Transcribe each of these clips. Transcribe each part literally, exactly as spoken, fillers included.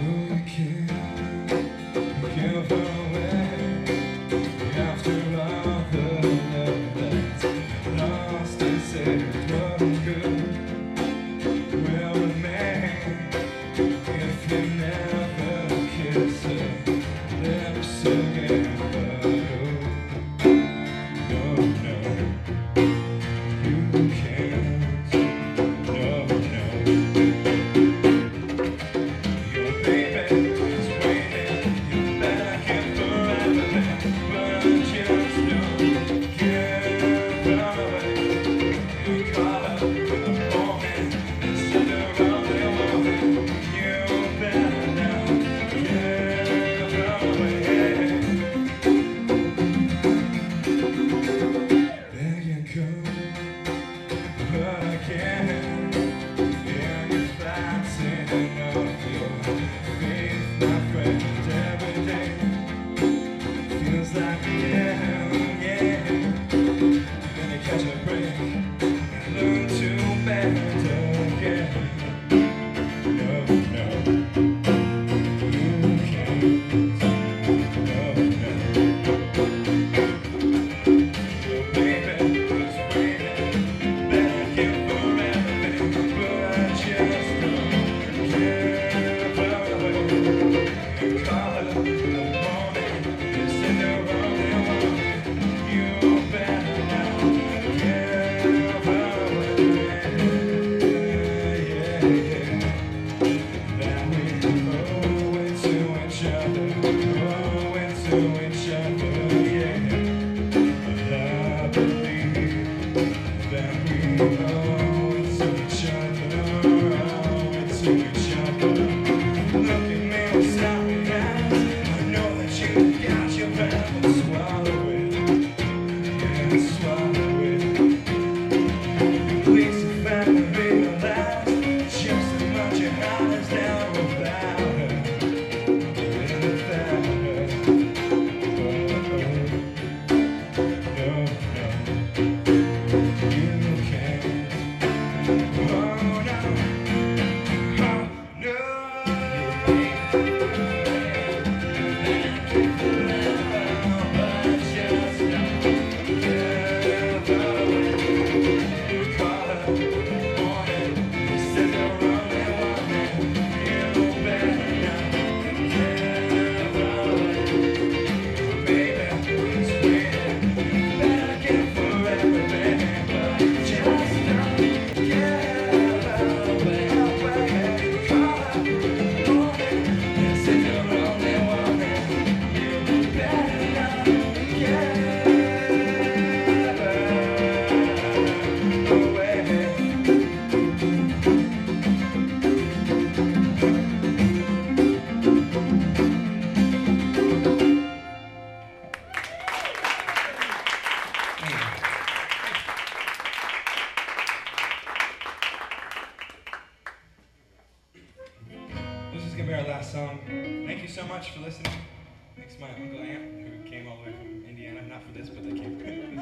For listening. Thanks to my Uncle Ant, who came all the way from Indiana, not for this, but they came for this.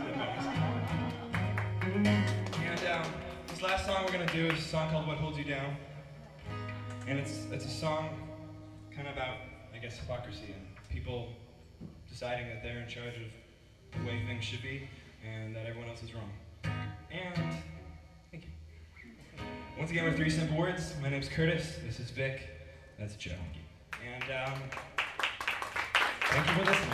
And um, this last song we're going to do is a song called What Holds You Down. And it's, it's a song kind of about, I guess, hypocrisy and people deciding that they're in charge of the way things should be and that everyone else is wrong. And, thank you. Once again, we're Three Simple Words. My name's Curtis. This is Vic. That's Joe. And um, thank you for listening.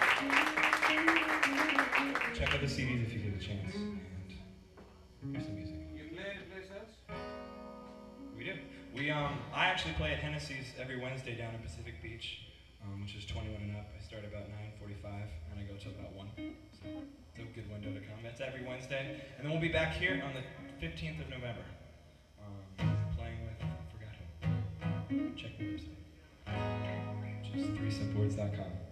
Check out the C Ds if you get a chance. And here's some music. You play any place else? We do. We um, I actually play at Hennessy's every Wednesday down in Pacific Beach, um, which is twenty-one and up. I start about nine forty-five and I go till about one. So it's a good window to come. That's every Wednesday, and then we'll be back here on the fifteenth of November, um, playing with I forgot who. Check the website. Just three simple words dot com.